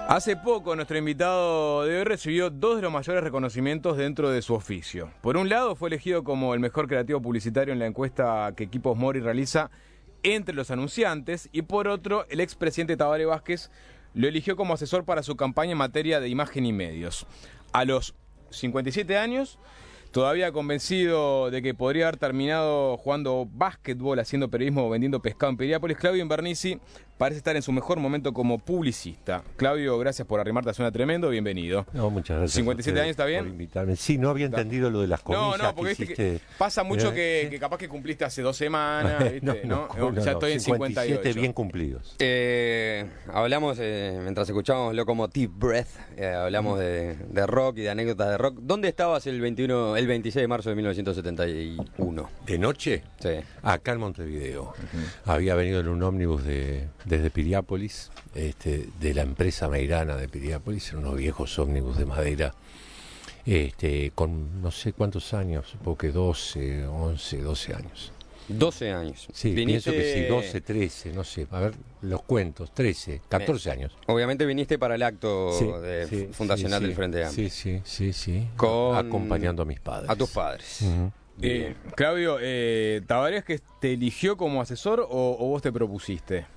Hace poco nuestro invitado de hoy recibió dos de los mayores reconocimientos dentro de su oficio. Por un lado fue elegido como el mejor creativo publicitario en la encuesta que Equipos Mori realiza entre los anunciantes, y por otro el expresidente Tabaré Vázquez lo eligió como asesor para su campaña en materia de imagen y medios. A los 57 años, todavía convencido de que podría haber terminado jugando básquetbol, haciendo periodismo o vendiendo pescado en Piriápolis, Claudio Invernizzi parece estar en su mejor momento como publicista. Claudio, gracias por arrimarte a Suena Tremendo, bienvenido. No, muchas gracias. 57 años, ¿está bien? Por invitarme. Sí, no había entendido lo de las comillas. No, porque que viste que pasa mucho que capaz que cumpliste hace 2 semanas, ¿viste? No, Ya estoy en 58. bien cumplidos. Hablamos, mientras escuchábamos Locomotive Breath, hablamos de rock y de anécdotas de rock. ¿Dónde estabas el 26 de marzo de 1971? ¿De noche? Sí. Acá en Montevideo. Había venido en un ómnibus desde Piriápolis, de la empresa Meirana de Piriápolis, en unos viejos ómnibus de madera, con no sé cuántos años, supongo que 12, 11, 12 años. 12 años. Sí, pienso que sí, 12, 13, no sé, a ver, los cuentos, 13, 14 años. Obviamente viniste para el acto fundacional del Frente Amplio. Sí. Acompañando a mis padres. A tus padres. Uh-huh. Claudio, ¿Tabaré que te eligió como asesor o vos te propusiste?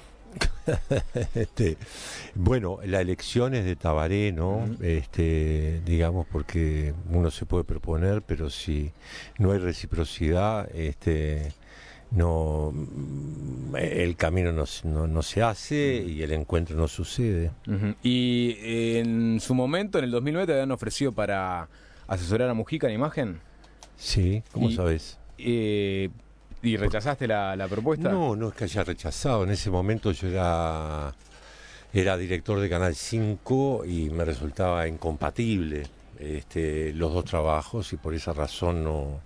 Bueno, la elección es de Tabaré, ¿no? Digamos, porque uno se puede proponer, pero si no hay reciprocidad, no, el camino no se hace y el encuentro no sucede. Y en su momento, en el 2009, te habían ofrecido para asesorar a Mujica en imagen. Sí, ¿cómo sabes? ¿Y rechazaste la propuesta? No es que haya rechazado. En ese momento yo era director de Canal 5 y me resultaba incompatible los dos trabajos, y por esa razón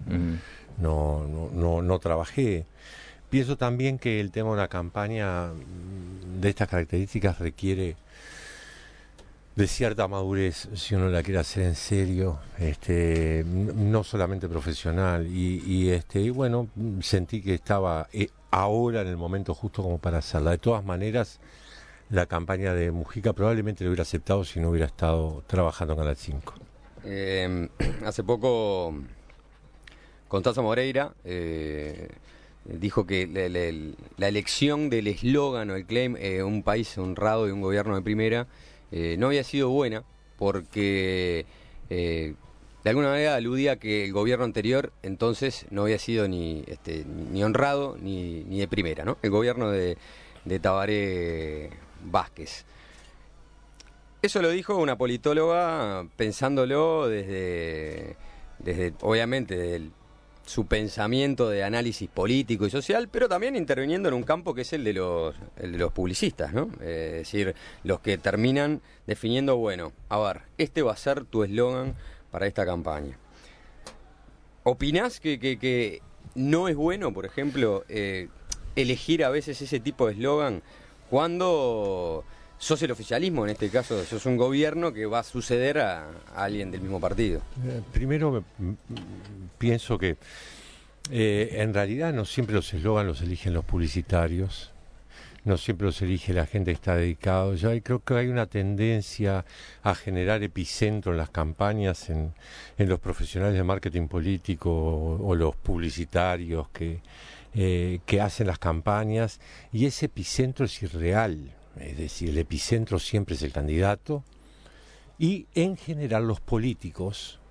no trabajé. Pienso también que el tema de una campaña de estas características requiere de cierta madurez, si uno la quiere hacer en serio, no solamente profesional, y bueno, sentí que estaba ahora en el momento justo como para hacerla. De todas maneras, la campaña de Mujica probablemente lo hubiera aceptado si no hubiera estado trabajando en Canal 5. Hace poco Constanza Moreira dijo que la elección del eslogan o el claim, un país honrado y un gobierno de primera, no había sido buena porque de alguna manera aludía que el gobierno anterior entonces no había sido ni honrado ni de primera, ¿no? El gobierno de Tabaré Vázquez. Eso lo dijo una politóloga pensándolo desde obviamente desde su pensamiento de análisis político y social, pero también interviniendo en un campo que es el de los publicistas, ¿no? Es decir, los que terminan definiendo, bueno, a ver, este va a ser tu eslogan para esta campaña. ¿Opinás que no es bueno, por ejemplo, elegir a veces ese tipo de eslogan cuando sos el oficialismo, en este caso sos un gobierno que va a suceder a alguien del mismo partido? Primero pienso que en realidad no siempre los eslogans los eligen los publicitarios, no siempre los elige la gente que está dedicado. Yo creo que hay una tendencia a generar epicentro en las campañas en los profesionales de marketing político o los publicitarios que hacen las campañas, y ese epicentro es irreal. Es decir, el epicentro siempre es el candidato, y en general los políticos,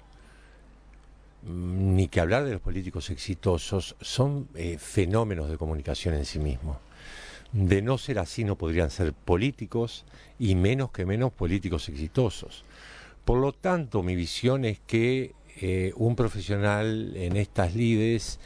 ni que hablar de los políticos exitosos, son fenómenos de comunicación en sí mismos. De no ser así no podrían ser políticos, y menos políticos exitosos. Por lo tanto, mi visión es que un profesional en estas lides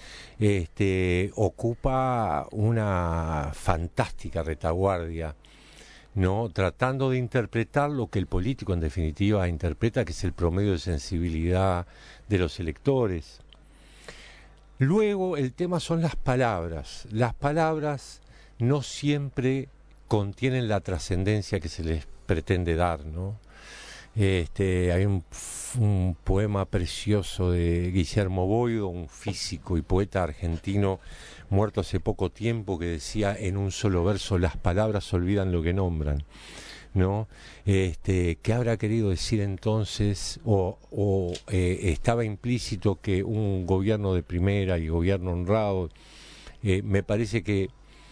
ocupa una fantástica retaguardia, ¿no? Tratando de interpretar lo que el político en definitiva interpreta, que es el promedio de sensibilidad de los electores. Luego el tema son las palabras. Las palabras no siempre contienen la trascendencia que se les pretende dar, ¿no? Hay un poema precioso de Guillermo Boido, un físico y poeta argentino muerto hace poco tiempo, que decía en un solo verso: las palabras olvidan lo que nombran. ¿no? ¿Qué habrá querido decir entonces? O estaba implícito que un gobierno de primera y gobierno honrado, me parece que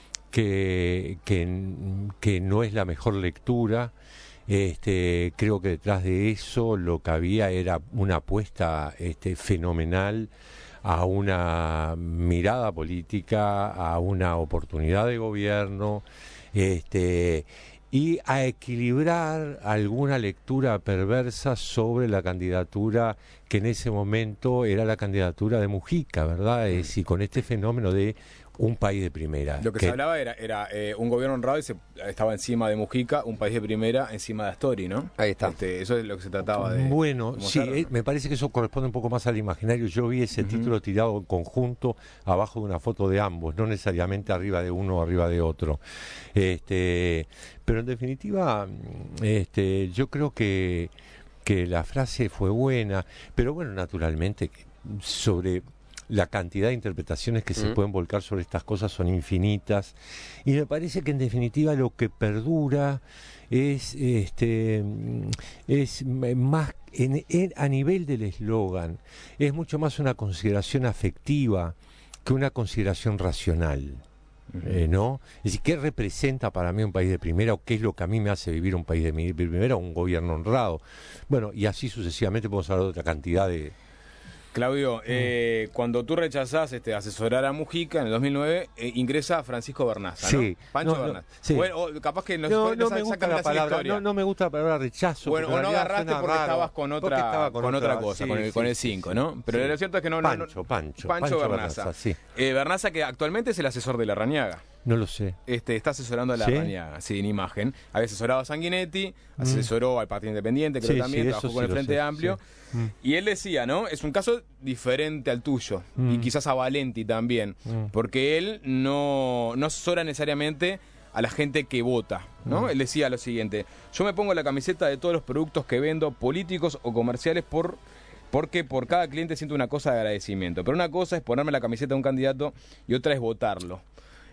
no es la mejor lectura. Creo que detrás de eso lo que había era una apuesta fenomenal a una mirada política, a una oportunidad de gobierno, y a equilibrar alguna lectura perversa sobre la candidatura que en ese momento era la candidatura de Mujica, ¿verdad? Y con este fenómeno de un país de primera. Lo que se hablaba era un gobierno honrado y estaba encima de Mujica, un país de primera encima de Astori, ¿no? Ahí está. Eso es lo que se trataba de... Bueno, sí, me parece que eso corresponde un poco más al imaginario. Yo vi ese título tirado en conjunto abajo de una foto de ambos, no necesariamente arriba de uno o arriba de otro. Pero en definitiva, yo creo que la frase fue buena, pero bueno, naturalmente, sobre la cantidad de interpretaciones que se pueden volcar sobre estas cosas son infinitas, y me parece que en definitiva lo que perdura es más a nivel del eslogan, es mucho más una consideración afectiva que una consideración racional. ¿No? Es decir, ¿qué representa para mí un país de primera, o qué es lo que a mí me hace vivir un país de primera, un gobierno honrado? Bueno, y así sucesivamente podemos hablar de otra cantidad de... Claudio, cuando tú rechazás asesorar a Mujica en el 2009, ingresa Francisco Bernaza, ¿no? Sí. Pancho Bernaza. Sí. Bueno, o capaz que no me gusta la palabra, no me gusta la palabra rechazo. Bueno, o no agarraste porque estabas con otra cosa, sí, con el 5, ¿no? Pero lo cierto es que no... Pancho Bernaza. Sí. Bernaza, que actualmente es el asesor de Larrañaga. No lo sé. Está asesorando a Larrañaga, sí, en imagen. Había asesorado a Sanguinetti, asesoró al Partido Independiente, creo que también, trabajó con el Frente Amplio. Sí. Y él decía, ¿no? Es un caso diferente al tuyo, y quizás a Valenti también, porque él no asesora necesariamente a la gente que vota, ¿no? Él decía lo siguiente: yo me pongo la camiseta de todos los productos que vendo, políticos o comerciales, porque por cada cliente siento una cosa de agradecimiento. Pero una cosa es ponerme la camiseta de un candidato y otra es votarlo.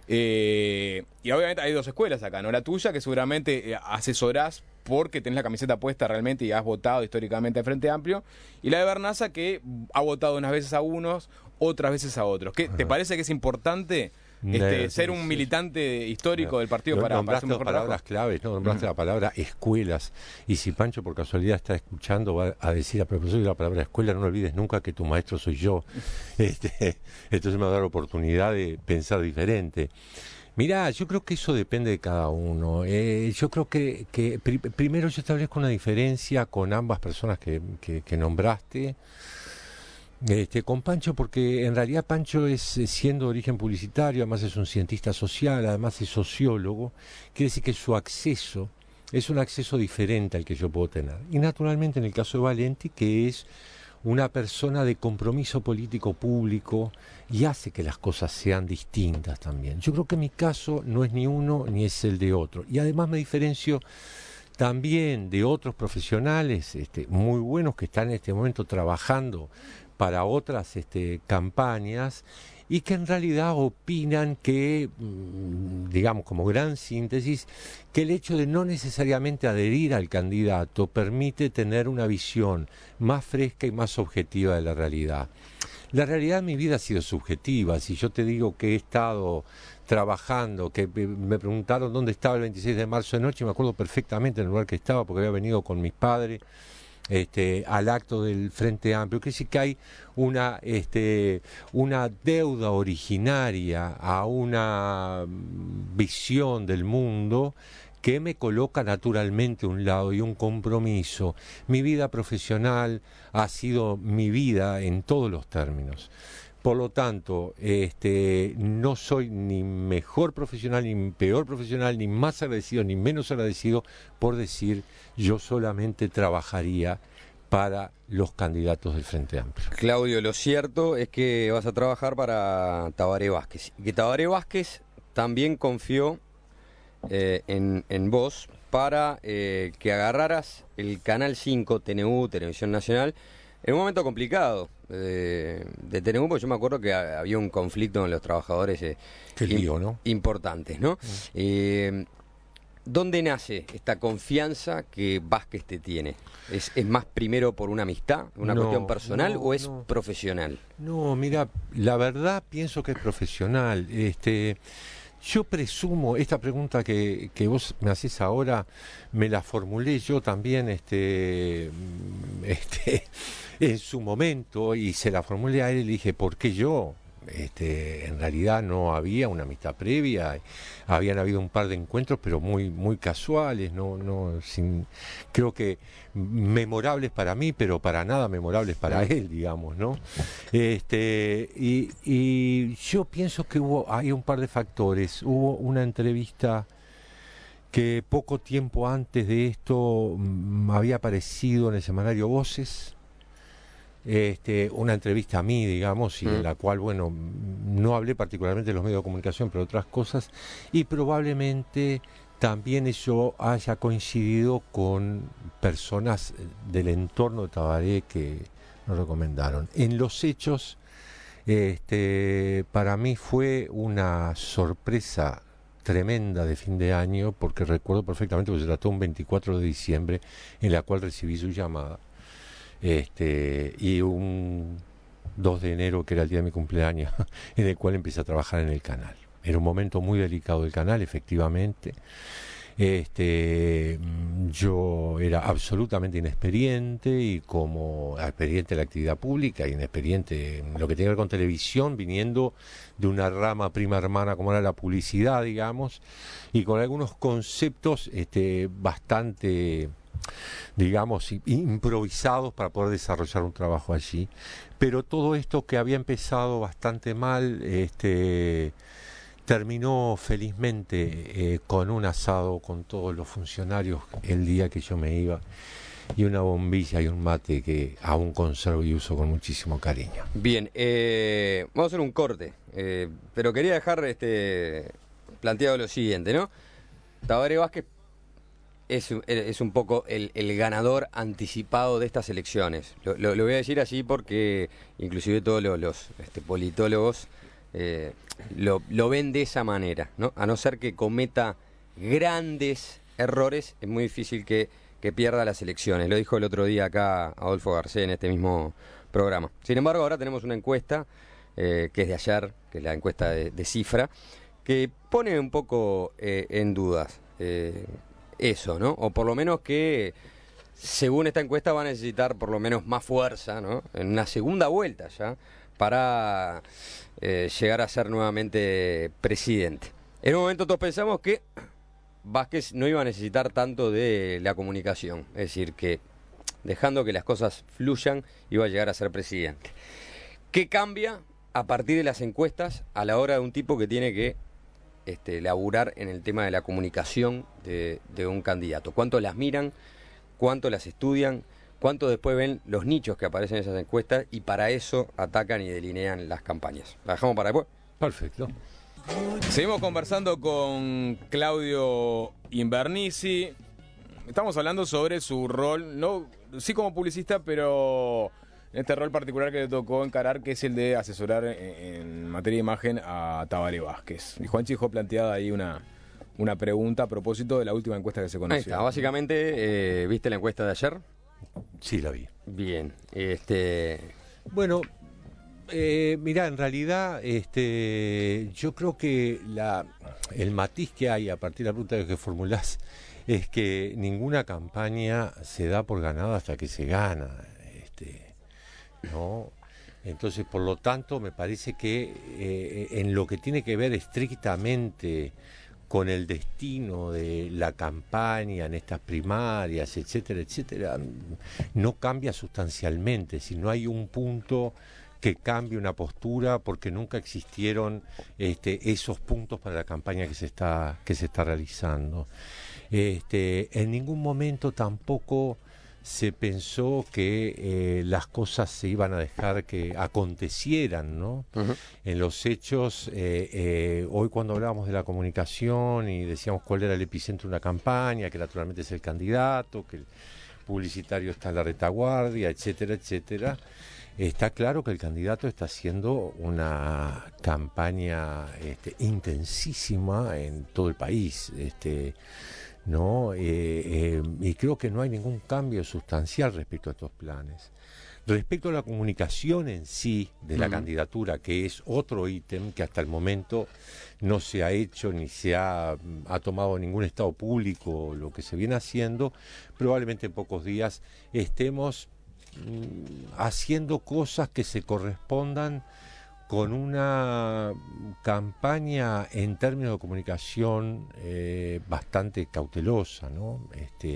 Y obviamente hay dos escuelas acá, ¿no? La tuya, que seguramente asesorás porque tenés la camiseta puesta realmente y has votado históricamente al Frente Amplio, y la de Bernaza, que ha votado unas veces a unos, otras veces a otros. ¿Te parece que es importante ser un militante histórico del partido para hacer un mejor palabras claves, ¿no? Nombraste la palabra escuelas, y si Pancho por casualidad está escuchando, va a decir a propósito de la palabra escuela: no olvides nunca que tu maestro soy yo. Entonces me va a dar la oportunidad de pensar diferente. Mirá, yo creo que eso depende de cada uno. Yo creo que primero yo establezco una diferencia con ambas personas que nombraste. Con Pancho, porque en realidad Pancho es, siendo de origen publicitario, además es un cientista social, además es sociólogo, quiere decir que su acceso es un acceso diferente al que yo puedo tener. Y naturalmente en el caso de Valenti, que es una persona de compromiso político público, y hace que las cosas sean distintas también. Yo creo que mi caso no es ni uno ni es el de otro, y además me diferencio también de otros profesionales muy buenos que están en este momento trabajando para otras campañas, y que en realidad opinan que, digamos como gran síntesis, que el hecho de no necesariamente adherir al candidato permite tener una visión más fresca y más objetiva de la realidad. La realidad de mi vida ha sido subjetiva. Si yo te digo que he estado trabajando, que me preguntaron dónde estaba el 26 de marzo de noche, me acuerdo perfectamente del lugar que estaba, porque había venido con mis padres al acto del Frente Amplio. Quiere decir que hay una deuda originaria a una visión del mundo que me coloca naturalmente a un lado, y un compromiso. Mi vida profesional ha sido mi vida en todos los términos. Por lo tanto, no soy ni mejor profesional, ni peor profesional, ni más agradecido, ni menos agradecido por decir yo solamente trabajaría para los candidatos del Frente Amplio. Claudio, lo cierto es que vas a trabajar para Tabaré Vázquez, y que Tabaré Vázquez también confió en vos para que agarraras el Canal 5, TNU, Televisión Nacional, en un momento complicado de TNU, porque yo me acuerdo que había un conflicto con los trabajadores Qué lío, ¿no? importantes, ¿no? ¿Dónde nace esta confianza que Vázquez te tiene? ¿Es más primero por una amistad, una cuestión personal o es profesional? No, mira, la verdad pienso que es profesional. Yo presumo, esta pregunta que vos me hacés ahora, me la formulé yo también en su momento y se la formulé a él y le dije, ¿por qué yo? En realidad no había una amistad previa, habían habido un par de encuentros, pero muy muy casuales, creo que memorables para mí, pero para nada memorables para él, digamos, ¿no? Y yo pienso que hay un par de factores. Hubo una entrevista que poco tiempo antes de esto había aparecido en el semanario Voces. Una entrevista a mí, digamos, y en la cual, bueno, no hablé particularmente de los medios de comunicación, pero otras cosas, y probablemente también eso haya coincidido con personas del entorno de Tabaré que nos recomendaron. En los hechos, para mí fue una sorpresa tremenda de fin de año, porque recuerdo perfectamente que se trató un 24 de diciembre, en la cual recibí su llamada. Y un 2 de enero, que era el día de mi cumpleaños, en el cual empecé a trabajar en el canal. Era un momento muy delicado del canal, efectivamente. Yo era absolutamente inexperiente, y como experiente en la actividad pública, inexperiente en lo que tiene que ver con televisión, viniendo de una rama prima hermana como era la publicidad, digamos, y con algunos conceptos bastante, digamos, improvisados para poder desarrollar un trabajo allí. Pero todo esto, que había empezado bastante mal, terminó felizmente con un asado con todos los funcionarios el día que yo me iba, y una bombilla y un mate que aún conservo y uso con muchísimo cariño. Bien, vamos a hacer un corte, pero quería dejar planteado lo siguiente, ¿no? Tabaré Vázquez es un poco el ganador anticipado de estas elecciones. Lo voy a decir así porque inclusive todos los politólogos lo ven de esa manera, ¿no? A no ser que cometa grandes errores, es muy difícil que pierda las elecciones. Lo dijo el otro día acá Adolfo Garcés en este mismo programa. Sin embargo, ahora tenemos una encuesta que es de ayer, que es la encuesta de Cifra, que pone un poco en dudas eso, ¿no? O por lo menos que, según esta encuesta, va a necesitar por lo menos más fuerza, ¿no? En una segunda vuelta ya, para llegar a ser nuevamente presidente. En un momento todos pensamos que Vázquez no iba a necesitar tanto de la comunicación, es decir, que dejando que las cosas fluyan iba a llegar a ser presidente. ¿Qué cambia a partir de las encuestas a la hora de un tipo que tiene que laburar en el tema de la comunicación de un candidato? ¿Cuánto las miran? ¿Cuánto las estudian? ¿Cuánto después ven los nichos que aparecen en esas encuestas? Y para eso atacan y delinean las campañas. ¿La dejamos para después? Perfecto. Seguimos conversando con Claudio Invernizzi. Estamos hablando sobre su rol, no, sí como publicista, pero en este rol particular que le tocó encarar, que es el de asesorar en materia de imagen a Tabaré Vázquez. Y Juanchi dejó planteada ahí una pregunta a propósito de la última encuesta que se conoció. Ahí está, básicamente, ¿viste la encuesta de ayer? Sí, la vi. Bien, Bueno, mirá, en realidad yo creo que el matiz que hay a partir de la pregunta que formulás es que ninguna campaña se da por ganada hasta que se gana, ¿no? Entonces, por lo tanto, me parece que en lo que tiene que ver estrictamente con el destino de la campaña en estas primarias, etcétera, etcétera, no cambia sustancialmente. Si no hay un punto que cambie una postura, porque nunca existieron esos puntos para la campaña que se está realizando. En ningún momento tampoco se pensó que las cosas se iban a dejar que acontecieran, ¿no? Uh-huh. En los hechos, hoy cuando hablábamos de la comunicación y decíamos cuál era el epicentro de una campaña, que naturalmente es el candidato, que el publicitario está en la retaguardia, etcétera, etcétera, está claro que el candidato está haciendo una campaña intensísima en todo el país. ¿no? Y creo que no hay ningún cambio sustancial respecto a estos planes. Respecto a la comunicación en sí de la candidatura, que es otro ítem que hasta el momento no se ha hecho ni se ha tomado ningún estado público lo que se viene haciendo, probablemente en pocos días estemos haciendo cosas que se correspondan con una campaña en términos de comunicación bastante cautelosa, ¿no?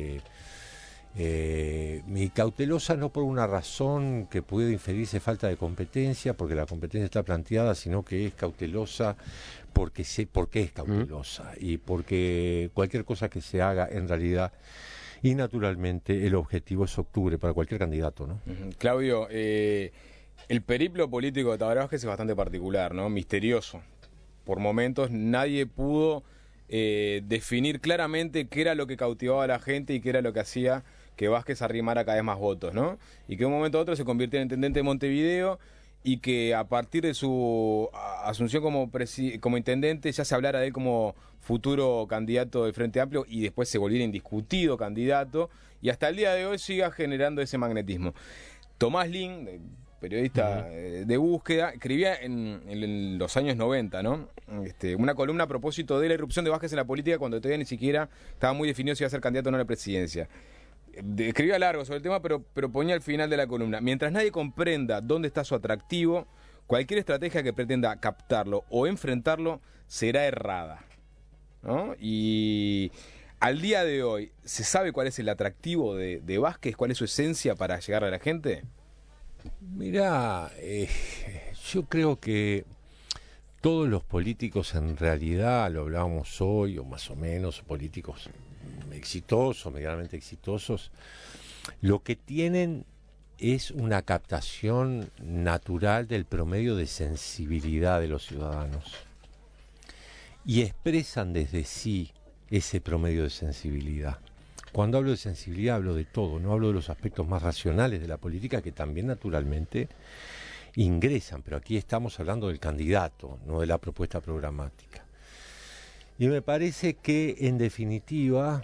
Y cautelosa no por una razón que puede inferirse falta de competencia, porque la competencia está planteada, sino que es cautelosa porque sé por qué es cautelosa y porque cualquier cosa que se haga en realidad y naturalmente el objetivo es octubre para cualquier candidato, ¿no? Claudio, el periplo político de Tabaré Vázquez es bastante particular, ¿no? Misterioso. Por momentos nadie pudo definir claramente qué era lo que cautivaba a la gente y qué era lo que hacía que Vázquez arrimara cada vez más votos, ¿no? Y que de un momento a otro se convirtió en intendente de Montevideo y que a partir de su asunción como intendente ya se hablara de él como futuro candidato del Frente Amplio y después se volviera indiscutido candidato y hasta el día de hoy siga generando ese magnetismo. Tomás Lin, periodista de búsqueda, escribía en los años 90, ¿no? Una columna a propósito de la irrupción de Vázquez en la política cuando todavía ni siquiera estaba muy definido si iba a ser candidato o no a la presidencia. Escribía largo sobre el tema, pero ponía al final de la columna: mientras nadie comprenda dónde está su atractivo, cualquier estrategia que pretenda captarlo o enfrentarlo será errada, ¿no? Y al día de hoy, ¿se sabe cuál es el atractivo de Vázquez? ¿Cuál es su esencia para llegar a la gente? Mirá, yo creo que todos los políticos en realidad, lo hablábamos hoy, o más o menos, políticos exitosos, medianamente exitosos, lo que tienen es una captación natural del promedio de sensibilidad de los ciudadanos y expresan desde sí ese promedio de sensibilidad. Cuando hablo de sensibilidad hablo de todo, no hablo de los aspectos más racionales de la política que también naturalmente ingresan, pero aquí estamos hablando del candidato, no de la propuesta programática. Y me parece que en definitiva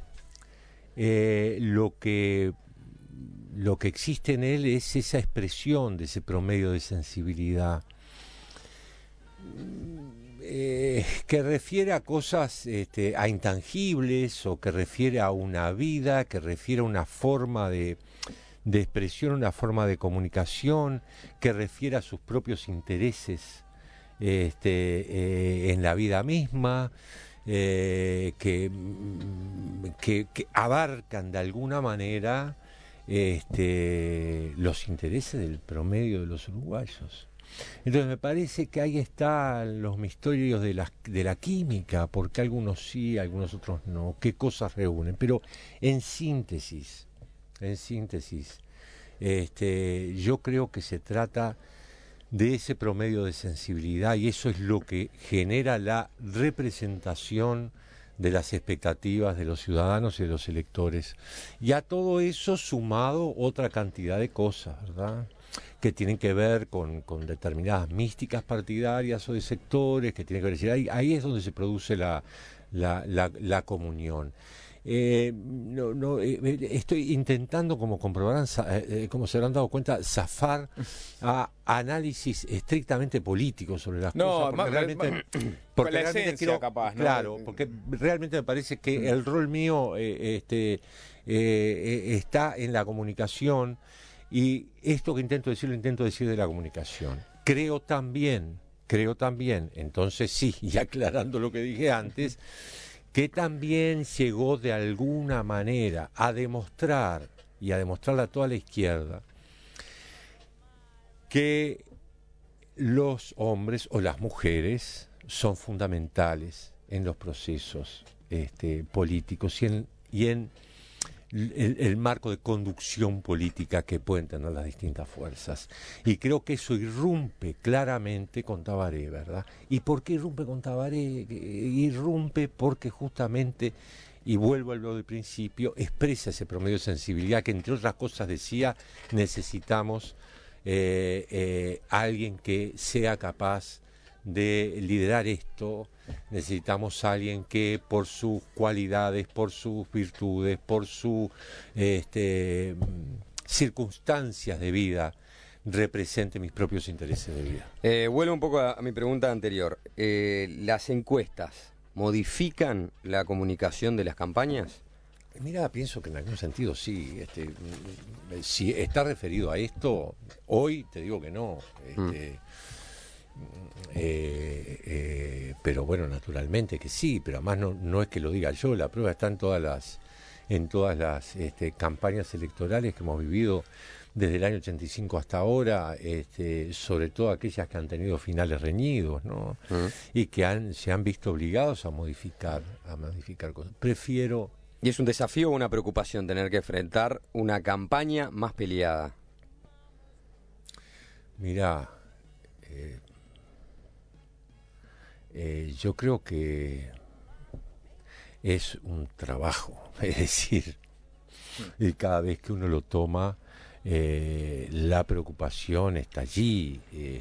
lo que existe en él es esa expresión de ese promedio de sensibilidad que refiere a cosas, a intangibles, o que refiere a una vida, que refiere a una forma de expresión, una forma de comunicación, que refiere a sus propios intereses en la vida misma, que abarcan de alguna manera los intereses del promedio de los uruguayos. Entonces me parece que ahí están los misterios de la química, porque algunos sí, algunos otros no, qué cosas reúnen, pero en síntesis, yo creo que se trata de ese promedio de sensibilidad y eso es lo que genera la representación de las expectativas de los ciudadanos y de los electores. Y a todo eso sumado otra cantidad de cosas, ¿verdad?, que tienen que ver con determinadas místicas partidarias o de sectores, que tienen que ver, ahí es donde se produce la comunión. Estoy intentando, como comprobarán, como se habrán dado cuenta, zafar a análisis estrictamente políticos sobre las cosas, porque la realmente esencia, capaz, ¿no? Claro, porque realmente me parece que el rol mío está en la comunicación, y esto que intento decir, lo intento decir de la comunicación. Creo también, entonces sí, y aclarando lo que dije antes, que también llegó de alguna manera a demostrar, y a demostrarle a toda la izquierda, que los hombres o las mujeres son fundamentales en los procesos políticos y en el marco de conducción política que pueden tener las distintas fuerzas. Y creo que eso irrumpe claramente con Tabaré, ¿verdad? ¿Y por qué irrumpe con Tabaré? Irrumpe porque justamente, y vuelvo a lo del principio, expresa ese promedio de sensibilidad que, entre otras cosas, decía, necesitamos alguien que sea capaz de liderar esto, necesitamos a alguien que por sus cualidades, por sus virtudes, por sus circunstancias de vida, represente mis propios intereses de vida. Vuelvo un poco a mi pregunta anterior. ¿Las encuestas modifican la comunicación de las campañas? Mira, pienso que en algún sentido sí. Si está referido a esto, hoy te digo que no. Pero bueno, naturalmente que sí, pero además no es que lo diga yo, la prueba está en todas las campañas electorales que hemos vivido desde el año 85 hasta ahora, sobre todo aquellas que han tenido finales reñidos, ¿no? Y que se han visto obligados a modificar cosas. Prefiero... ¿Y es un desafío o una preocupación tener que enfrentar una campaña más peleada? Mirá, yo creo que es un trabajo, es decir, y cada vez que uno lo toma, la preocupación está allí.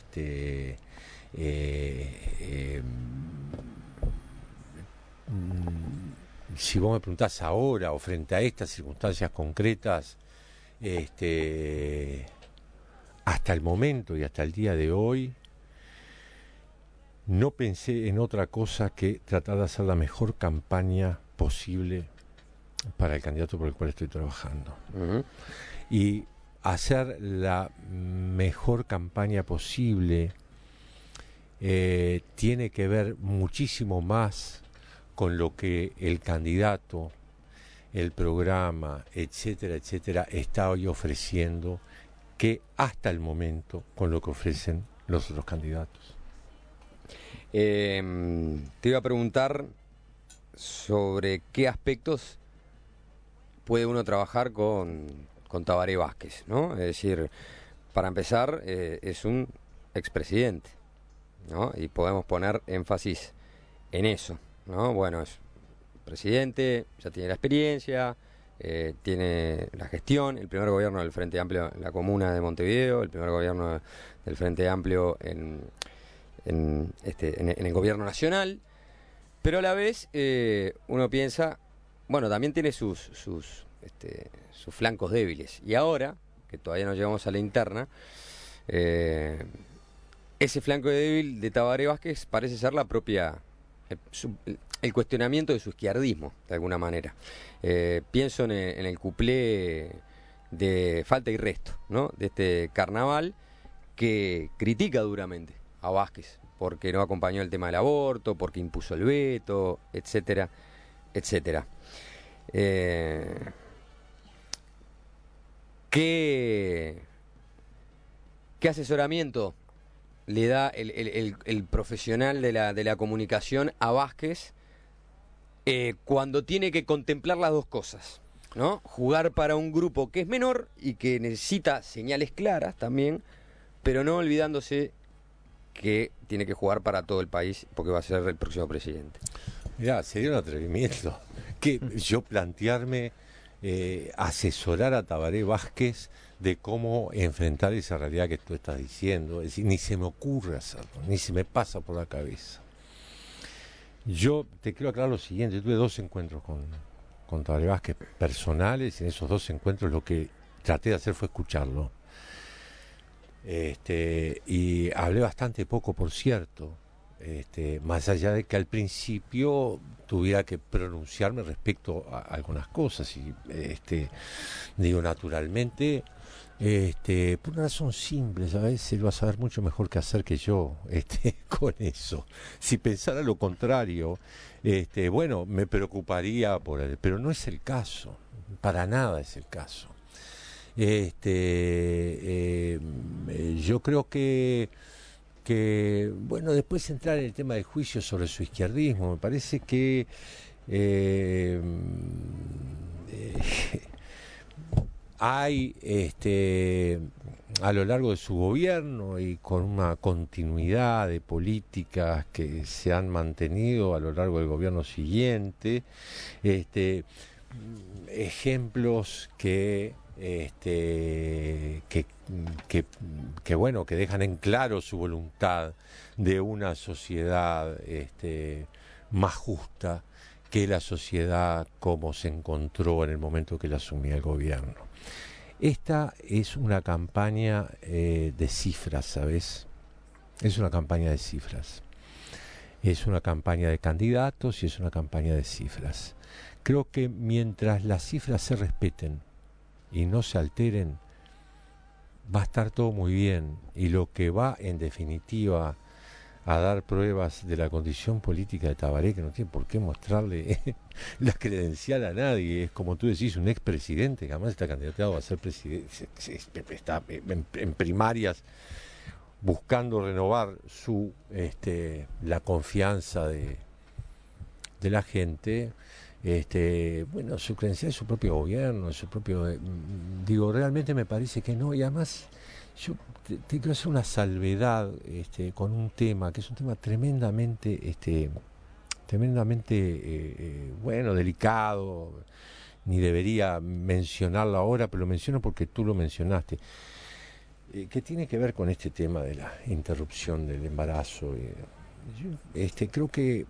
Si vos me preguntás ahora o frente a estas circunstancias concretas, hasta el momento y hasta el día de hoy, no pensé en otra cosa que tratar de hacer la mejor campaña posible para el candidato por el cual estoy trabajando. Y hacer la mejor campaña posible tiene que ver muchísimo más con lo que el candidato, el programa, etcétera, etcétera, está hoy ofreciendo, que hasta el momento con lo que ofrecen los otros candidatos. Te iba a preguntar sobre qué aspectos puede uno trabajar con Tabaré Vázquez, ¿no? Es decir, para empezar, es un expresidente, ¿no? Y podemos poner énfasis en eso, ¿no? Bueno, es presidente, ya tiene la experiencia, tiene la gestión, el primer gobierno del Frente Amplio en la comuna de Montevideo, el primer gobierno del Frente Amplio en el gobierno nacional, pero a la vez uno piensa, bueno, también tiene sus flancos débiles, y ahora, que todavía no llegamos a la interna, ese flanco débil de Tabaré Vázquez parece ser la propia... el cuestionamiento de su izquierdismo, de alguna manera. Pienso en el cuplé de Falta y Resto, ¿no? De este carnaval, que critica duramente a Vázquez porque no acompañó el tema del aborto, porque impuso el veto, etcétera, etcétera. ¿Qué asesoramiento le da el profesional de la comunicación a Vázquez cuando tiene que contemplar las dos cosas, ¿no? Jugar para un grupo que es menor y que necesita señales claras también, pero no olvidándose que tiene que jugar para todo el país porque va a ser el próximo presidente? Mirá, sería un atrevimiento que yo plantearme asesorar a Tabaré Vázquez de cómo enfrentar esa realidad que tú estás diciendo. Es decir, ni se me ocurre hacerlo, ni se me pasa por la cabeza. Yo te quiero aclarar lo siguiente: tuve 2 encuentros con Tabaré Vázquez personales, y en esos 2 encuentros lo que traté de hacer fue escucharlo. Y hablé bastante poco, por cierto, más allá de que al principio tuviera que pronunciarme respecto a algunas cosas, y digo, naturalmente, por una razón simple, ¿sabes? Él va a saber mucho mejor qué hacer que yo con eso. Si pensara lo contrario, bueno, me preocuparía por él, pero no es el caso, para nada es el caso. Yo creo que bueno, después entrar en el tema del juicio sobre su izquierdismo, me parece que hay a lo largo de su gobierno, y con una continuidad de políticas que se han mantenido a lo largo del gobierno siguiente, ejemplos que bueno, que dejan en claro su voluntad de una sociedad más justa que la sociedad como se encontró en el momento que él asumía el gobierno. Esta es una campaña de cifras, ¿sabes? Es una campaña de cifras. Es una campaña de candidatos y es una campaña de cifras. Creo que mientras las cifras se respeten y no se alteren, va a estar todo muy bien. Y lo que va, en definitiva, a dar pruebas de la condición política de Tabaré, que no tiene por qué mostrarle la credencial a nadie, es como tú decís, un expresidente que además está candidatado a ser presidente, está en primarias buscando renovar la confianza de la gente, bueno, su credencial es su propio gobierno, su propio, realmente me parece que no. Y además yo te quiero hacer una salvedad con un tema que es un tema tremendamente bueno, delicado. Ni debería mencionarlo ahora, pero lo menciono porque tú lo mencionaste, que tiene que ver con este tema de la interrupción del embarazo. Creo que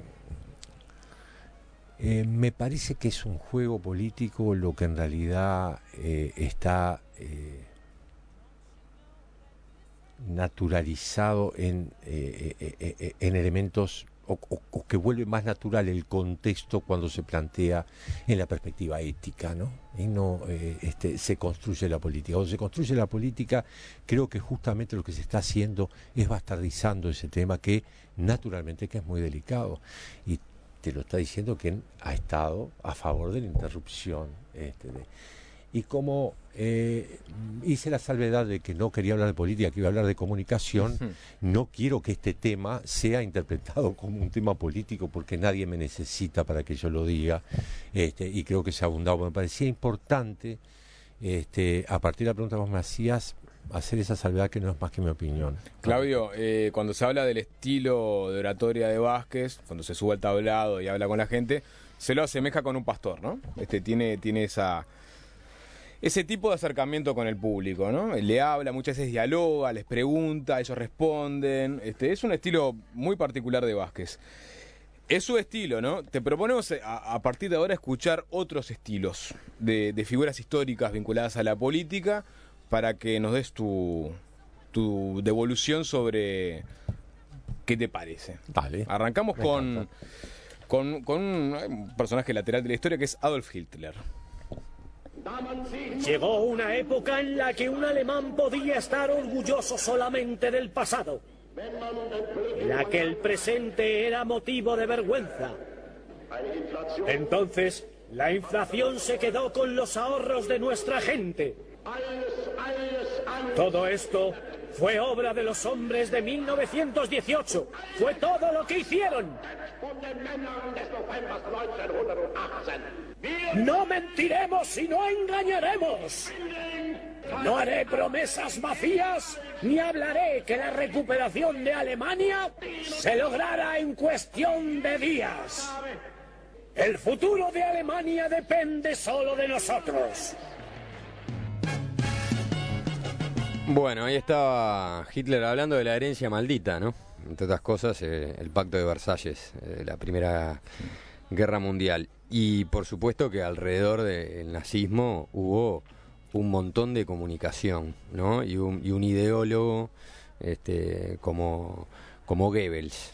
me parece que es un juego político lo que en realidad está naturalizado en elementos o que vuelve más natural el contexto cuando se plantea en la perspectiva ética, ¿no? Y no se construye la política. Cuando se construye la política, creo que justamente lo que se está haciendo es bastardizando ese tema que naturalmente que es muy delicado. Y te lo está diciendo quien ha estado a favor de la interrupción. Y como hice la salvedad de que no quería hablar de política, que iba a hablar de comunicación, no quiero que este tema sea interpretado como un tema político porque nadie me necesita para que yo lo diga, y creo que se ha abundado. Me parecía importante, a partir de la pregunta que vos me hacías, hacer esa salvedad que no es más que mi opinión. Claudio, cuando se habla del estilo de oratoria de Vázquez, cuando se sube al tablado y habla con la gente, se lo asemeja con un pastor, ¿no? Tiene ese tipo de acercamiento con el público, ¿no? Le habla, muchas veces dialoga, les pregunta, ellos responden. Es un estilo muy particular de Vázquez. Es su estilo, ¿no? Te proponemos a partir de ahora escuchar otros estilos de figuras históricas vinculadas a la política para que nos des tu devolución sobre qué te parece. Dale. Arrancamos con un personaje lateral de la historia que es Adolf Hitler. Llegó una época en la que un alemán podía estar orgulloso solamente del pasado, en la que el presente era motivo de vergüenza. Entonces, la inflación se quedó con los ahorros de nuestra gente. Todo esto fue obra de los hombres de 1918. Fue todo lo que hicieron. No mentiremos y no engañaremos. No haré promesas vacías, ni hablaré que la recuperación de Alemania se lograra en cuestión de días. El futuro de Alemania depende solo de nosotros. Bueno, ahí estaba Hitler hablando de la herencia maldita, ¿no? Entre otras cosas, el Pacto de Versalles, la Primera Guerra Mundial. Y por supuesto que alrededor del nazismo hubo un montón de comunicación, ¿no? Y un ideólogo como Goebbels.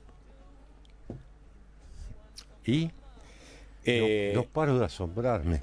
Y no paro de asombrarme.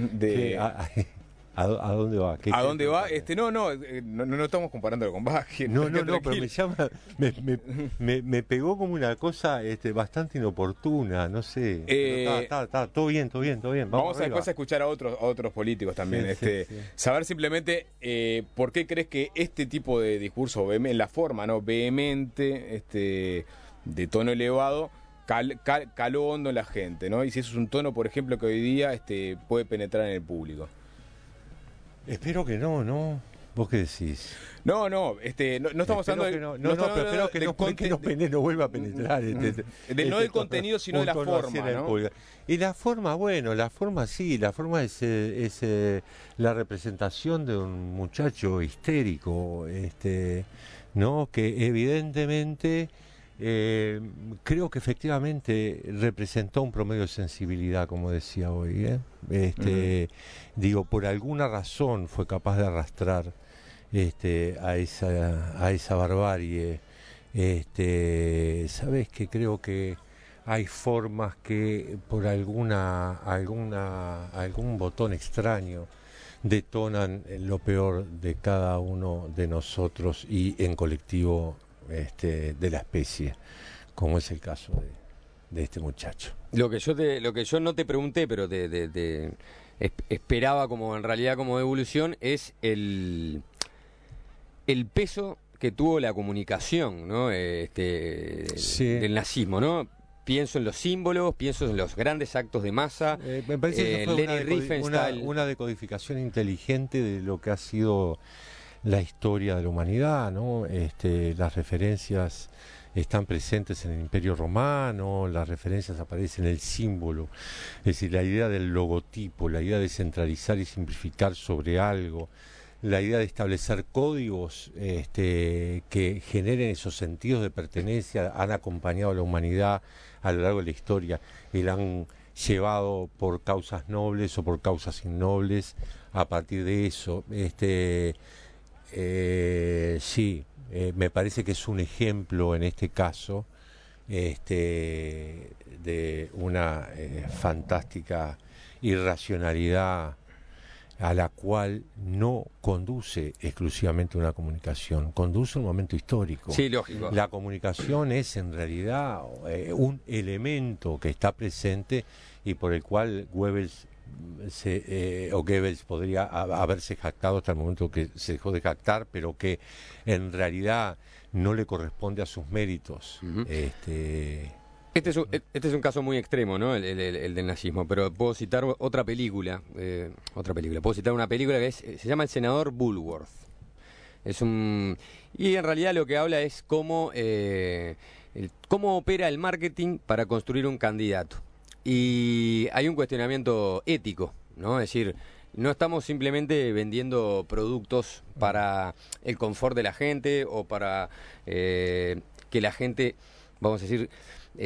¿A dónde va? ¿A dónde va? No estamos comparándolo con Vázquez. No, pero me llama, me pegó como una cosa bastante inoportuna, no sé. Está todo bien. Vamos a después a escuchar a otros políticos también. Sí. Saber simplemente por qué crees que este tipo de discurso, en la forma, ¿no? Vehemente, de tono elevado, caló hondo en la gente, ¿no? Y si eso es un tono, por ejemplo, que hoy día puede penetrar en el público. Espero que no. ¿Vos qué decís? No, no estamos hablando de... Espero que no vuelva a penetrar. No del contenido, sino de la forma, ¿no? Y la forma, bueno, la forma es la representación de un muchacho histérico, ¿no? Que evidentemente... creo que efectivamente representó un promedio de sensibilidad, como decía hoy. Digo, por alguna razón fue capaz de arrastrar a esa barbarie. Sabes que creo que hay formas que por algún botón extraño detonan lo peor de cada uno de nosotros y en colectivo de la especie, como es el caso de este muchacho. Lo que yo no te pregunté, pero esperaba como en realidad como evolución, es el peso que tuvo la comunicación, ¿no? Sí. Del nazismo, ¿no? Pienso en los símbolos, pienso en los grandes actos de masa. Me parece que fue Leni Riefenstahl. una decodificación inteligente de lo que ha sido la historia de la humanidad, ¿no? Las referencias están presentes en el Imperio Romano, las referencias aparecen en el símbolo, es decir, la idea del logotipo, la idea de centralizar y simplificar sobre algo, la idea de establecer códigos que generen esos sentidos de pertenencia, han acompañado a la humanidad a lo largo de la historia y la han llevado por causas nobles o por causas innobles a partir de eso. Me parece que es un ejemplo en este caso de una fantástica irracionalidad a la cual no conduce exclusivamente una comunicación, conduce un momento histórico. Sí, lógico. La comunicación es en realidad un elemento que está presente y por el cual Goebbels podría haberse jactado hasta el momento que se dejó de jactar, pero que en realidad no le corresponde a sus méritos. Uh-huh. Este es un caso muy extremo, ¿no? El del nazismo, pero puedo citar otra película. Puedo citar una película que se llama El senador Bulworth. Y en realidad lo que habla es cómo opera el marketing para construir un candidato. Y hay un cuestionamiento ético, ¿no? Es decir, no estamos simplemente vendiendo productos para el confort de la gente o para que la gente, vamos a decir,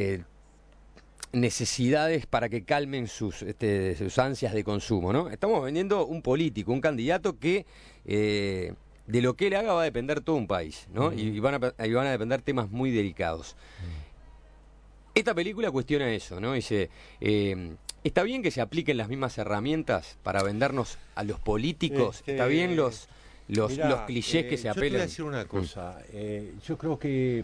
necesidades para que calmen sus ansias de consumo, ¿no? Estamos vendiendo un político, un candidato que de lo que él haga va a depender todo un país, ¿no? Y van a depender temas muy delicados. Esta película cuestiona eso, ¿no? Dice, ¿está bien que se apliquen las mismas herramientas para vendernos a los políticos? ¿Está bien los clichés que se apelan? Yo te voy a decir una cosa. Yo creo que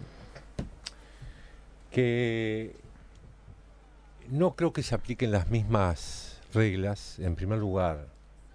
no creo que se apliquen las mismas reglas, en primer lugar.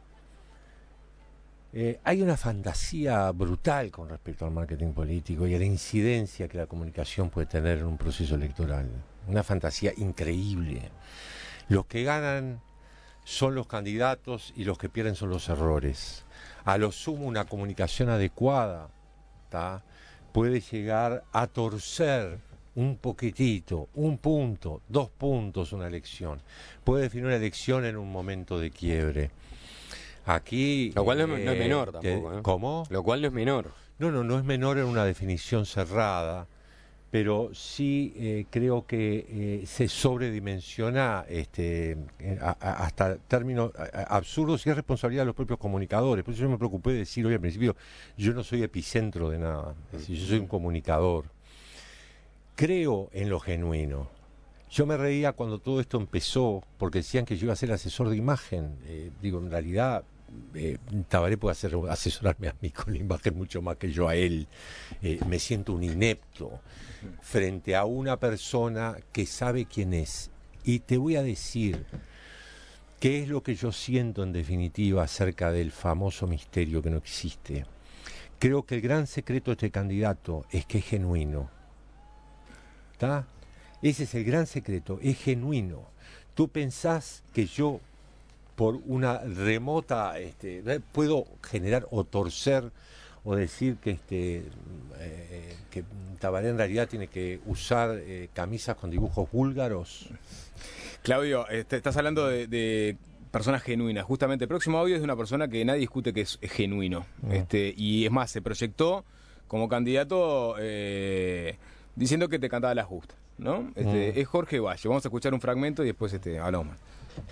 Hay una fantasía brutal con respecto al marketing político y a la incidencia que la comunicación puede tener en un proceso electoral. Una fantasía increíble. Los que ganan son los candidatos y los que pierden son los errores. A lo sumo, una comunicación adecuada, ¿tá?, puede llegar a torcer un poquitito, un punto, 2 puntos una elección. Puede definir una elección en un momento de quiebre. Aquí... Lo cual no es menor tampoco, ¿eh? ¿Cómo? Lo cual no es menor. No es menor en una definición cerrada, pero sí creo que se sobredimensiona hasta términos absurdos y es responsabilidad de los propios comunicadores. Por eso yo me preocupé de decir hoy al principio, yo no soy epicentro de nada, es decir, yo soy un comunicador. Creo en lo genuino. Yo me reía cuando todo esto empezó, porque decían que yo iba a ser asesor de imagen. En realidad, Tabaré puede asesorarme a mí con la imagen mucho más que yo a él. Me siento un inepto frente a una persona que sabe quién es. Y te voy a decir qué es lo que yo siento en definitiva acerca del famoso misterio que no existe. Creo que el gran secreto de este candidato es que es genuino. ¿Está? Ese es el gran secreto, es genuino. Tú pensás que yo por una remota, puedo generar o torcer o decir que Tabaré en realidad tiene que usar camisas con dibujos búlgaros. Claudio, estás hablando de personas genuinas. Justamente el próximo audio es de una persona que nadie discute que es genuino. Y es más, se proyectó como candidato diciendo que te cantaba la justa, ¿no? Es Jorge Valle. Vamos a escuchar un fragmento y después hablamos más.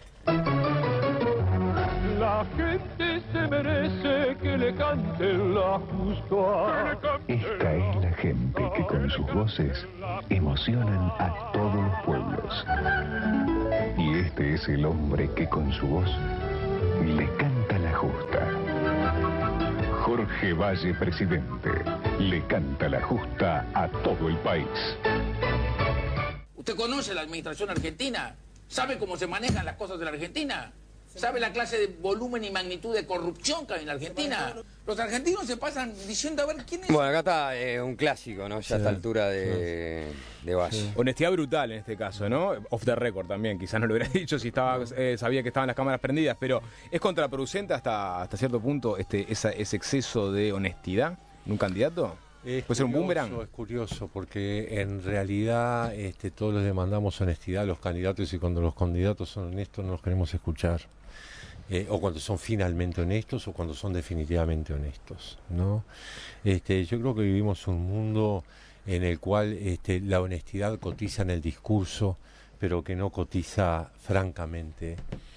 La gente se merece que le cante la justa. Esta es la gente que con sus voces emocionan a todos los pueblos. Y este es el hombre que con su voz le canta la justa. Jorge Valle, presidente, le canta la justa a todo el país. ¿Usted conoce la administración argentina? ¿Sabe cómo se manejan las cosas de la Argentina? ¿Sabe la clase de volumen y magnitud de corrupción que hay en la Argentina? Los argentinos se pasan diciendo a ver quién es. Bueno, acá está un clásico, ¿no? Ya a esta altura de Valle. Sí. Honestidad brutal en este caso, ¿no? Off the record también, quizás no lo hubiera dicho si estaba sabía que estaban las cámaras prendidas, pero es contraproducente hasta cierto punto ese exceso de honestidad en un candidato. ¿Puede ser un boomerang? Es curioso porque en realidad todos les demandamos honestidad a los candidatos y cuando los candidatos son honestos no los queremos escuchar. O cuando son finalmente honestos o cuando son definitivamente honestos, ¿no? Yo creo que vivimos un mundo en el cual la honestidad cotiza en el discurso, pero que no cotiza francamente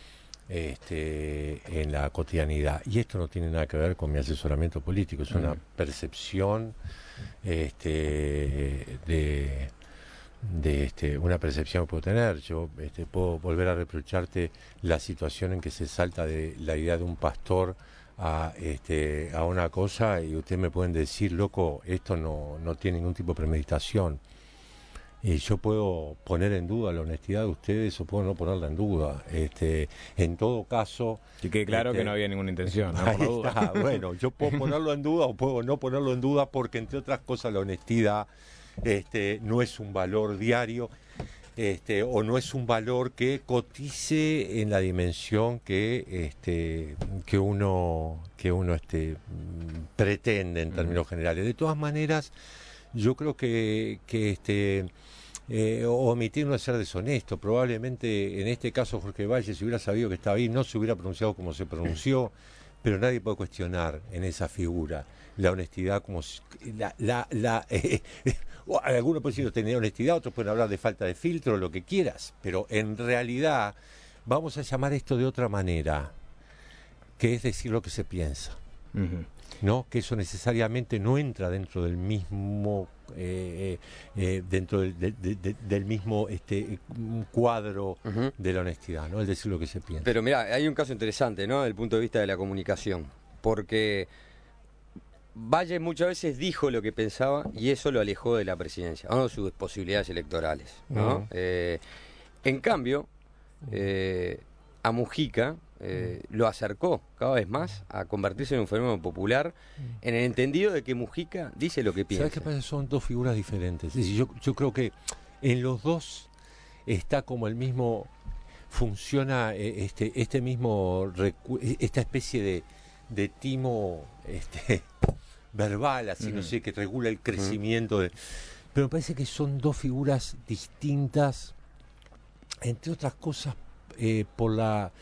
en la cotidianidad. Y esto no tiene nada que ver con mi asesoramiento político, es una percepción una percepción que puedo tener. Yo puedo volver a reprocharte la situación en que se salta de la idea de un pastor a una cosa y ustedes me pueden decir, loco, esto no tiene ningún tipo de premeditación. Y yo puedo poner en duda la honestidad de ustedes o puedo no ponerla en duda. En todo caso... Y quede claro que no había ninguna intención. ¿No? Ahí está. Bueno, yo puedo ponerlo en duda o puedo no ponerlo en duda porque, entre otras cosas, la honestidad no es un valor diario o no es un valor que cotice en la dimensión que uno pretende en términos generales. De todas maneras, yo creo que omitir no es ser deshonesto. Probablemente en este caso Jorge Valle, si hubiera sabido que estaba ahí, no se hubiera pronunciado como se pronunció, pero nadie puede cuestionar en esa figura la honestidad como algunos pueden decir tener honestidad, otros pueden hablar de falta de filtro, lo que quieras, pero en realidad vamos a llamar esto de otra manera, que es decir lo que se piensa. ¿No? Que eso necesariamente no entra dentro del mismo del mismo cuadro de la honestidad, ¿no? El decir lo que se piensa. Pero mira, hay un caso interesante, ¿no? Desde el punto de vista de la comunicación, porque Valle muchas veces dijo lo que pensaba y eso lo alejó de la presidencia, o de sus posibilidades electorales, ¿no? En cambio, a Mujica lo acercó cada vez más a convertirse en un fenómeno popular en el entendido de que Mujica dice lo que piensa. ¿Sabes qué pasa? Son dos figuras diferentes. Es decir, yo creo que en los dos está como el mismo, funciona mismo, esta especie de timo verbal, así no sé, que regula el crecimiento pero me parece que son dos figuras distintas, entre otras cosas por la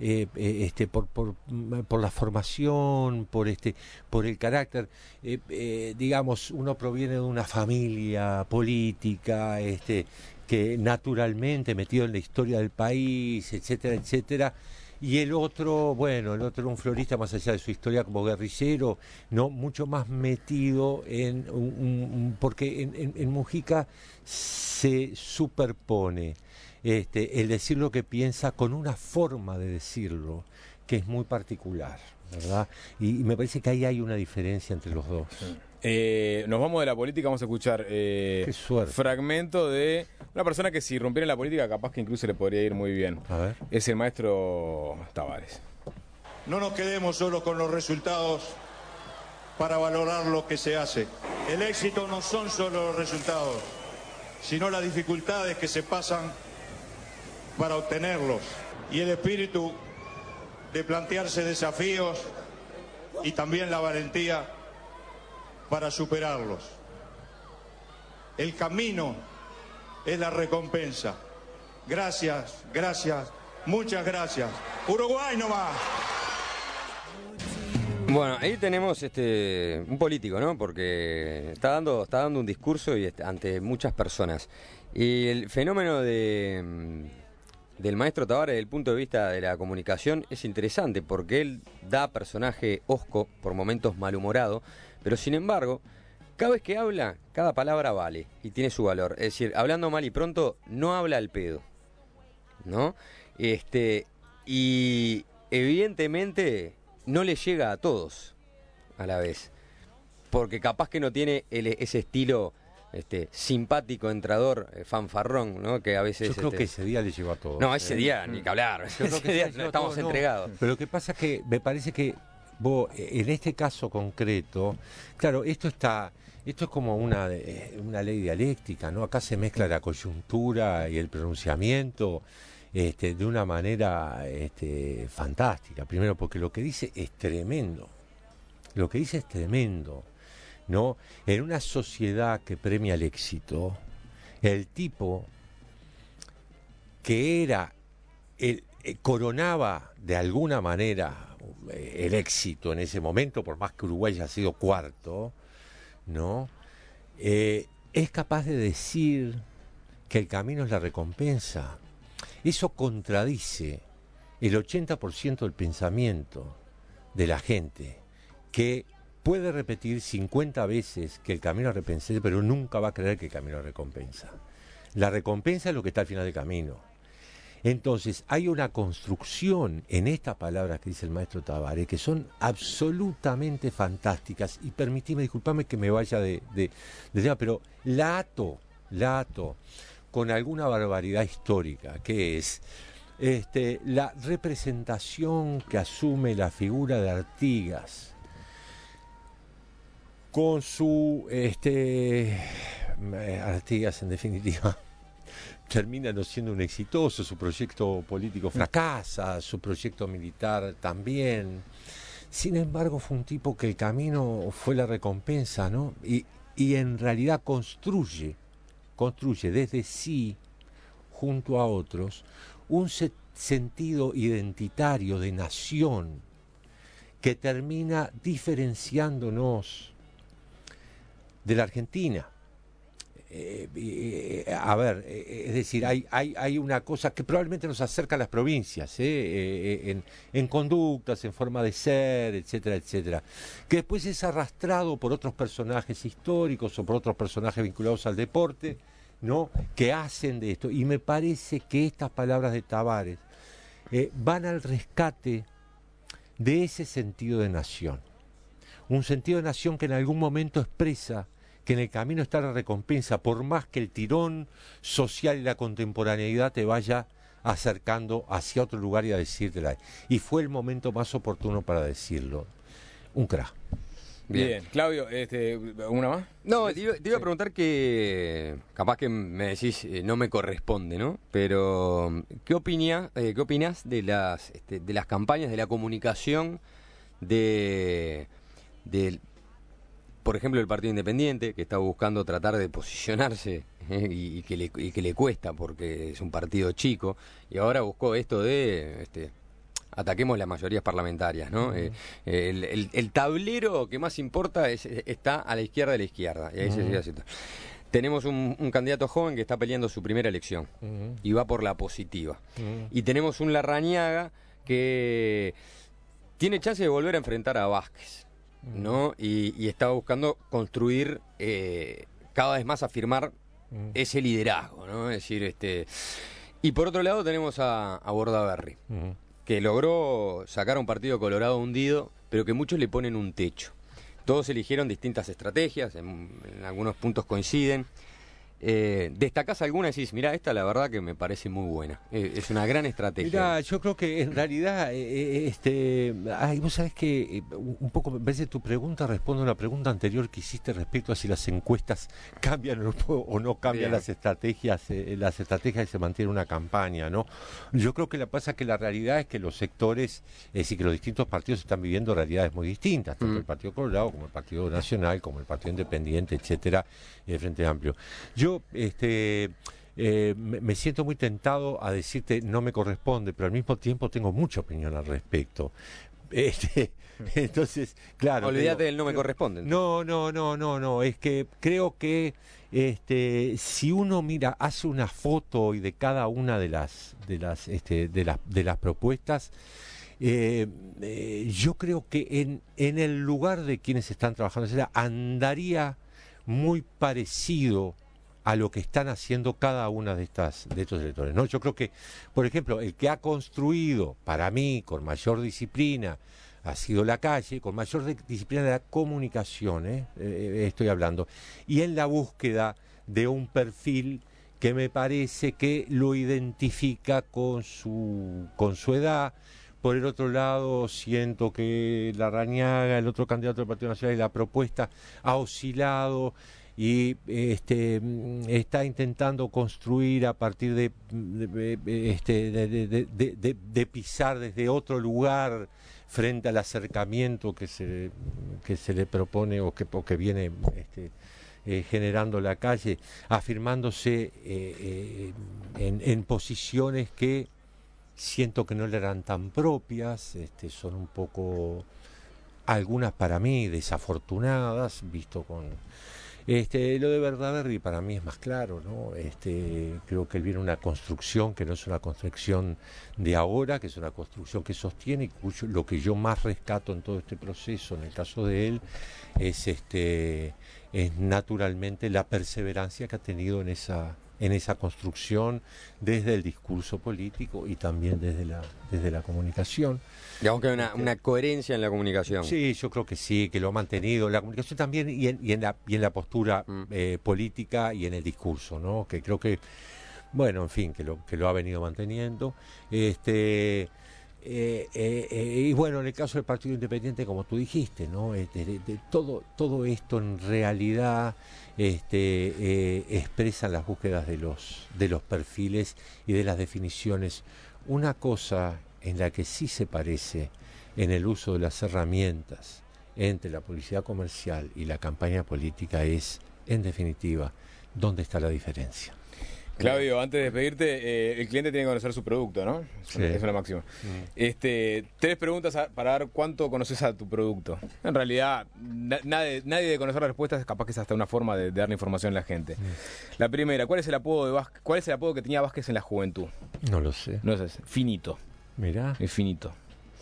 por la formación, por el carácter. Digamos, uno proviene de una familia política, que naturalmente metido en la historia del país, etcétera, etcétera. Y el otro era un florista más allá de su historia como guerrillero, no, mucho más metido porque en Mujica se superpone el decir lo que piensa con una forma de decirlo que es muy particular, ¿verdad? Y me parece que ahí hay una diferencia entre los dos. Nos vamos de la política, vamos a escuchar fragmento de una persona que si rompiera en la política capaz que incluso le podría ir muy bien. A ver. Es el maestro Tabarés. No nos quedemos solo con los resultados para valorar lo que se hace. El éxito no son solo los resultados, sino las dificultades que se pasan para obtenerlos. Y el espíritu de plantearse desafíos y también la valentía para superarlos. El camino es la recompensa. Gracias, gracias, muchas gracias. Uruguay nomás. Bueno, ahí tenemos un político, ¿no? Porque está dando un discurso y ante muchas personas. Y el fenómeno del maestro Tabárez, desde el punto de vista de la comunicación, es interesante porque él da personaje hosco, por momentos malhumorado, pero sin embargo, cada vez que habla, cada palabra vale y tiene su valor. Es decir, hablando mal y pronto, no habla al pedo, ¿no? Y evidentemente no le llega a todos a la vez, porque capaz que no tiene ese estilo simpático, entrador, fanfarrón, ¿no? Que a veces yo creo que ese día le llegó a todos. No, ese día ni que hablar. Yo creo ese que día no estamos entregados. Pero lo que pasa es que me parece que vos, en este caso concreto, claro, esto es como una ley dialéctica, ¿no? Acá se mezcla la coyuntura y el pronunciamiento de una manera fantástica. Primero porque lo que dice es tremendo. Lo que dice es tremendo, ¿no? En una sociedad que premia el éxito, el tipo que era coronaba de alguna manera el éxito en ese momento, por más que Uruguay haya sido cuarto, ¿no? Es capaz de decir que el camino es la recompensa. Eso contradice el 80% del pensamiento de la gente, que puede repetir 50 veces que el camino es recompensa, pero nunca va a creer que el camino es recompensa. La recompensa es lo que está al final del camino. Entonces, hay una construcción en estas palabras que dice el maestro Tabárez que son absolutamente fantásticas. Y disculpame que me vaya de tema, pero la ato con alguna barbaridad histórica, que es la representación que asume la figura de Artigas con su Artigas, en definitiva, termina no siendo un exitoso, su proyecto político fracasa, su proyecto militar también. Sin embargo, fue un tipo que el camino fue la recompensa, ¿no? Y en realidad construye desde sí, junto a otros, un sentido identitario de nación que termina diferenciándonos de la Argentina. Es decir, hay una cosa que probablemente nos acerca a las provincias, en conductas, en forma de ser, etcétera, etcétera, que después es arrastrado por otros personajes históricos o por otros personajes vinculados al deporte, ¿no? Que hacen de esto. Y me parece que estas palabras de Tabárez van al rescate de ese sentido de nación. Un sentido de nación que en algún momento expresa que en el camino está la recompensa, por más que el tirón social y la contemporaneidad te vaya acercando hacia otro lugar y a decírtela. Y fue el momento más oportuno para decirlo. Un crack. Bien. Claudio, ¿una más? No, te iba a preguntar que, capaz que me decís, no me corresponde, ¿no? Pero, ¿qué opinás de las campañas de la comunicación por ejemplo, el Partido Independiente, que está buscando tratar de posicionarse y que le cuesta porque es un partido chico, y ahora buscó esto de ataquemos las mayorías parlamentarias, ¿no? El tablero que más importa está a la izquierda de la izquierda, y ahí se sigue haciendo. Tenemos un candidato joven que está peleando su primera elección y va por la positiva. Y tenemos un Larrañaga que tiene chance de volver a enfrentar a Vázquez, ¿no? Y está buscando construir, cada vez más afirmar ese liderazgo, ¿no? Es decir, y por otro lado tenemos a Bordaberry, que logró sacar a un partido Colorado hundido, pero que muchos le ponen un techo. Todos eligieron distintas estrategias, en algunos puntos coinciden, ¿Destacás alguna y decís, mira, esta la verdad que me parece muy buena? Es una gran estrategia. Mira, yo creo que en realidad, vos sabés que un poco, en vez de tu pregunta, responde a una pregunta anterior que hiciste respecto a si las encuestas cambian o no cambian Bien. las estrategias y se mantiene una campaña, ¿no? Yo creo que la pasa que la realidad es que los sectores, es decir, que los distintos partidos están viviendo realidades muy distintas, tanto el Partido Colorado como el Partido Nacional, como el Partido Independiente, etcétera, y el Frente Amplio. Yo me siento muy tentado a decirte no me corresponde, pero al mismo tiempo tengo mucha opinión al respecto. Entonces, claro. Olvídate del no me corresponde. No, es que creo que si uno mira, hace una foto hoy de cada una de las propuestas, yo creo que en el lugar de quienes están trabajando, o sea, andaría muy parecido a lo que están haciendo cada una de estos electores, ¿no? Yo creo que, por ejemplo, el que ha construido, para mí, con mayor disciplina, ha sido Lacalle, con mayor disciplina de la comunicación, estoy hablando, y en la búsqueda de un perfil que me parece que lo identifica con su edad. Por el otro lado, siento que Larrañaga, el otro candidato del Partido Nacional, y la propuesta ha oscilado y está intentando construir a partir de pisar desde otro lugar frente al acercamiento que se le propone o que viene generando Lacalle, afirmándose en posiciones que siento que no le eran tan propias, son un poco, algunas para mí, desafortunadas, visto con... lo de Verdaberry para mí es más claro, ¿no? Creo que él viene una construcción que no es una construcción de ahora, que es una construcción que sostiene, y lo que yo más rescato en todo este proceso, en el caso de él, es naturalmente la perseverancia que ha tenido en esa construcción desde el discurso político y también desde la comunicación. Digamos que hay una coherencia en la comunicación. Sí, yo creo que sí, que lo ha mantenido. La comunicación también y en la postura política y en el discurso, ¿no? Que creo que, bueno, en fin, que lo ha venido manteniendo. Y bueno, en el caso del Partido Independiente, como tú dijiste, ¿no? Todo esto en realidad expresa las búsquedas de los perfiles y de las definiciones. Una cosa en la que sí se parece en el uso de las herramientas entre la publicidad comercial y la campaña política es, en definitiva, ¿dónde está la diferencia? Claudio, antes de despedirte, el cliente tiene que conocer su producto, ¿no? Sí. Es una máxima. 3 preguntas para ver cuánto conoces a tu producto. En realidad, nadie de conocer las respuestas, capaz que es hasta una forma de darle información a la gente. La primera, ¿cuál es el apodo que tenía Vázquez en la juventud? No lo sé. No sé, finito. Mirá. Es finito.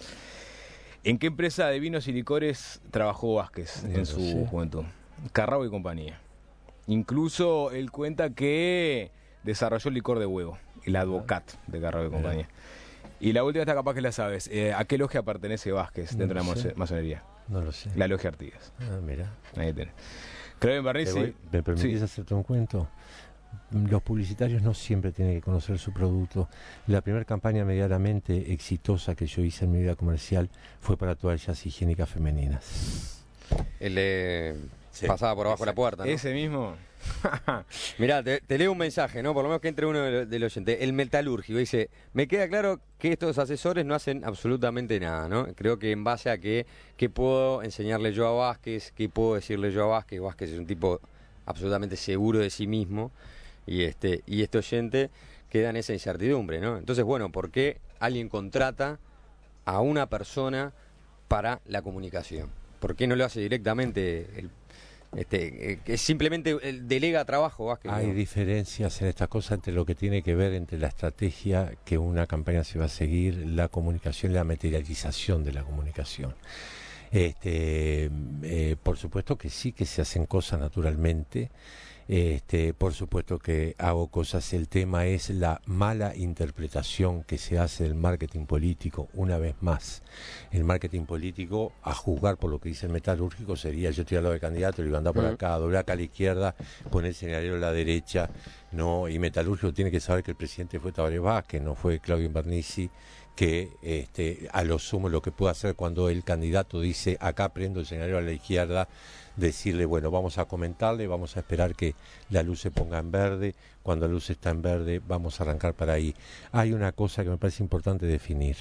¿En qué empresa de vinos y licores trabajó Vázquez en su juventud? Carrao y compañía. Incluso él cuenta que desarrolló el licor de huevo, el Advocat de Carrao y compañía. Y la última está capaz que la sabes. ¿A qué logia pertenece Vázquez dentro de la masonería? No lo sé. La logia Artigas. Ah, mirá. Ahí tenés. Claudio Barrisi. ¿Me permitís hacerte un cuento? Los publicitarios no siempre tienen que conocer su producto. La primera campaña medianamente exitosa que yo hice en mi vida comercial fue para toallas higiénicas femeninas. El de pasaba por abajo de la puerta, ¿no? Ese mismo. Mirá, te leo un mensaje, ¿no? Por lo menos que entre uno del oyente. El metalúrgico dice: me queda claro que estos asesores no hacen absolutamente nada, ¿no? Creo que en base a qué puedo enseñarle yo a Vázquez, qué puedo decirle yo a Vázquez. Vázquez es un tipo absolutamente seguro de sí mismo. Y este oyente queda en esa incertidumbre, ¿no? Entonces, bueno, ¿por qué alguien contrata a una persona para la comunicación? ¿Por qué no lo hace directamente que simplemente delega trabajo Vázquez? Hay diferencias en estas cosas entre lo que tiene que ver entre la estrategia que una campaña se va a seguir, la comunicación y la materialización de la comunicación. Por supuesto que sí, que se hacen cosas naturalmente. Por supuesto que hago cosas. El tema es la mala interpretación que se hace del marketing político. Una vez más, el marketing político, a juzgar por lo que dice el metalúrgico, sería: yo estoy al lado del candidato, le voy a andar por acá, doblar acá a la izquierda, poner el señalero a la derecha, ¿no? Y metalúrgico tiene que saber que el presidente fue Tabaré Vázquez, no fue Claudio Invernizzi, que a lo sumo lo que puede hacer cuando el candidato dice: acá prendo el señalero a la izquierda, decirle: bueno, vamos a comentarle, vamos a esperar que la luz se ponga en verde, cuando la luz está en verde vamos a arrancar para ahí. Hay una cosa que me parece importante definir.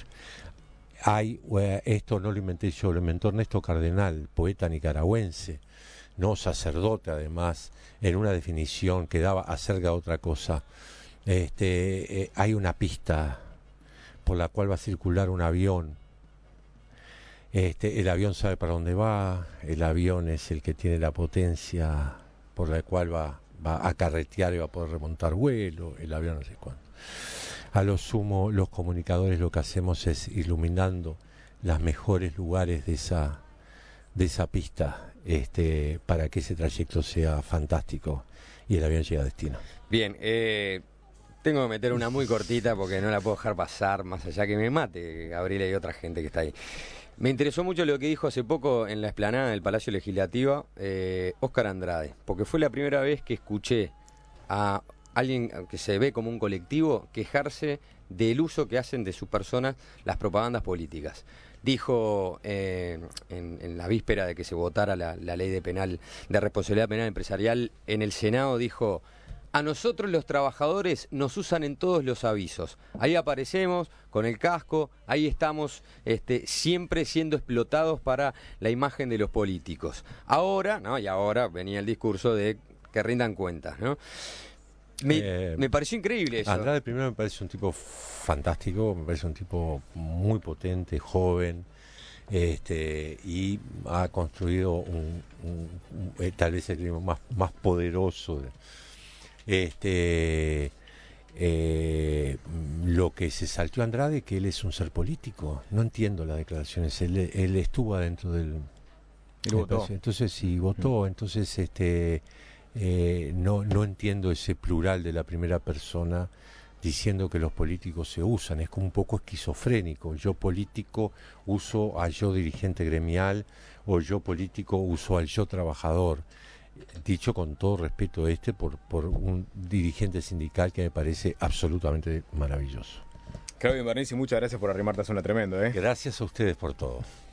Esto no lo inventé yo, lo inventó Ernesto Cardenal, poeta nicaragüense, no sacerdote además, en una definición que daba acerca de otra cosa. Hay una pista por la cual va a circular un avión. El avión sabe para dónde va, el avión es el que tiene la potencia por la cual va a carretear y va a poder remontar vuelo, el avión no sé cuánto. A lo sumo, los comunicadores lo que hacemos es iluminando los mejores lugares de esa pista, para que ese trayecto sea fantástico y el avión llegue a destino. Bien, tengo que meter una muy cortita porque no la puedo dejar pasar, más allá que me mate Gabriela y otra gente que está ahí. Me interesó mucho lo que dijo hace poco en la explanada del Palacio Legislativo Óscar Andrade, porque fue la primera vez que escuché a alguien que se ve como un colectivo quejarse del uso que hacen de sus personas las propagandas políticas. Dijo en la víspera de que se votara la ley de responsabilidad penal empresarial en el Senado, dijo: a nosotros los trabajadores nos usan en todos los avisos. Ahí aparecemos con el casco, ahí estamos siempre siendo explotados para la imagen de los políticos. Ahora, ¿no? Y ahora venía el discurso de que rindan cuentas, ¿no? Me pareció increíble eso. Andrade primero me parece un tipo fantástico, me parece un tipo muy potente, joven, y ha construido tal vez el clima más poderoso lo que se saltó a Andrade, que él es un ser político. No entiendo las declaraciones. Él estuvo adentro del... Entonces sí, votó. Entonces no entiendo ese plural de la primera persona diciendo que los políticos se usan. Es como un poco esquizofrénico. Yo político uso al yo dirigente gremial, o yo político uso al yo trabajador. Dicho con todo respeto por un dirigente sindical que me parece absolutamente maravilloso. Claudio Invernizzi, muchas gracias por arrimarte a Zona Tremendo. Gracias a ustedes por todo.